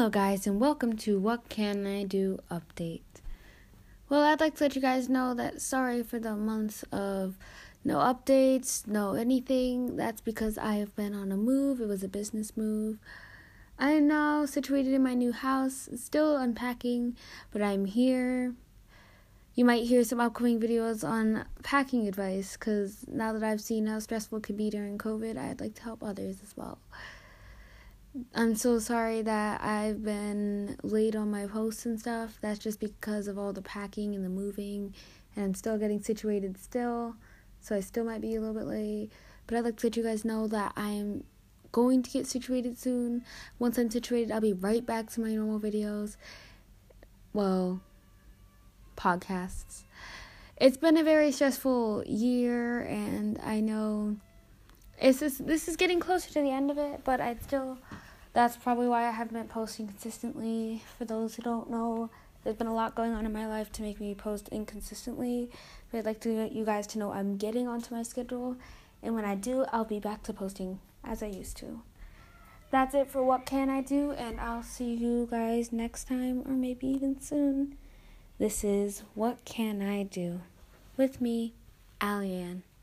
Hello guys, and welcome to What Can I Do update. Well, I'd like to let you guys know that sorry for the months of no updates, no anything. That's because I have been on a move. It was a business move. I am now situated in my new house, still unpacking, but I'm here. You might hear some upcoming videos on packing advice, because now that I've seen how stressful it can be during COVID, I'd like to help others as well. I'm so sorry that I've been late on my posts and stuff. That's just because of all the packing and the moving, and I'm still getting situated still, so I still might be a little bit late. But I'd like to let you guys know that I'm going to get situated soon. Once I'm situated, I'll be right back to my normal videos. Well, podcasts. It's been a very stressful year, and I know this is getting closer to the end of it, but that's probably why I haven't been posting consistently. For those who don't know, there's been a lot going on in my life to make me post inconsistently. But I'd like to let you guys to know I'm getting onto my schedule, and when I do, I'll be back to posting as I used to. That's it for What Can I Do, and I'll see you guys next time, or maybe even soon. This is What Can I Do with me, Alianne.